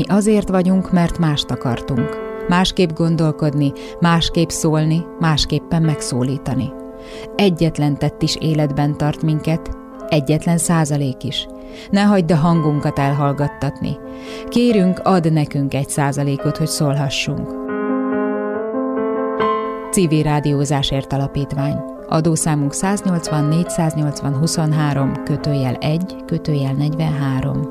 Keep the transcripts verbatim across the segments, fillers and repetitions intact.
Mi azért vagyunk, mert mást akartunk. Másképp gondolkodni, másképp szólni, másképpen megszólítani. Egyetlen tett is életben tart minket, egyetlen százalék is. Ne hagyd a hangunkat elhallgattatni. Kérünk, add nekünk egy százalékot, hogy szólhassunk. Civil Rádiózásért Alapítvány. Adószámunk száznyolcvan négyszáznyolcvan huszonhárom kötőjel egy kötőjel negyvenhárom.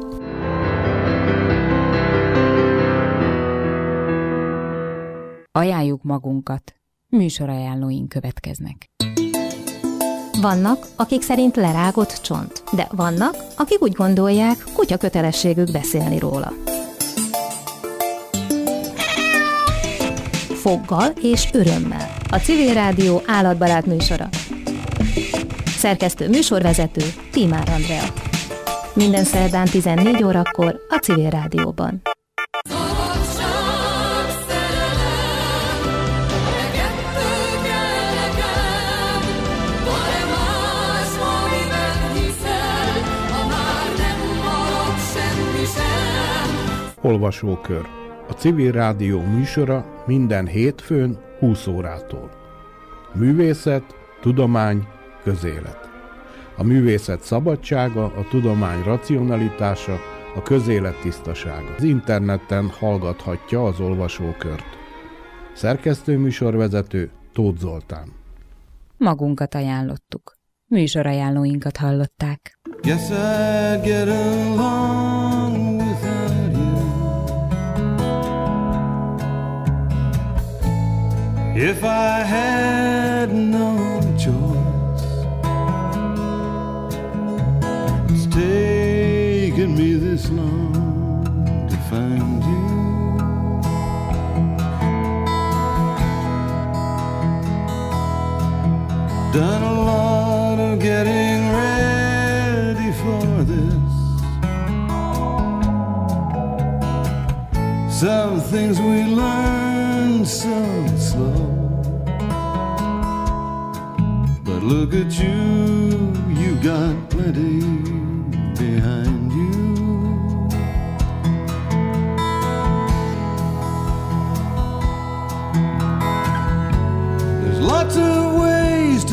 Ajánljuk magunkat. Műsorajánlóink következnek. Vannak, akik szerint lerágott csont, de vannak, akik úgy gondolják, kutya kötelességük beszélni róla. Foggal és örömmel. A Civil Rádió állatbarát műsora. Szerkesztő műsorvezető Tímár Andrea. Minden szerdán tizennégy órakor a Civil Rádióban. Olvasókör. A Civil Rádió műsora minden hétfőn húsz órától. Művészet, tudomány, közélet. A művészet szabadsága, a tudomány racionalitása, a közélet tisztasága. Az interneten hallgathatja az olvasókört. Szerkesztő műsorvezető Tóth Zoltán. Magunkat ajánlottuk. Műsorajánlóinkat hallották. Guess I'd get along without you if I had no choice. It's taken me this long to find you. Done a lot of getting ready for this. Some things we learn so slow. But look at you, you got plenty behind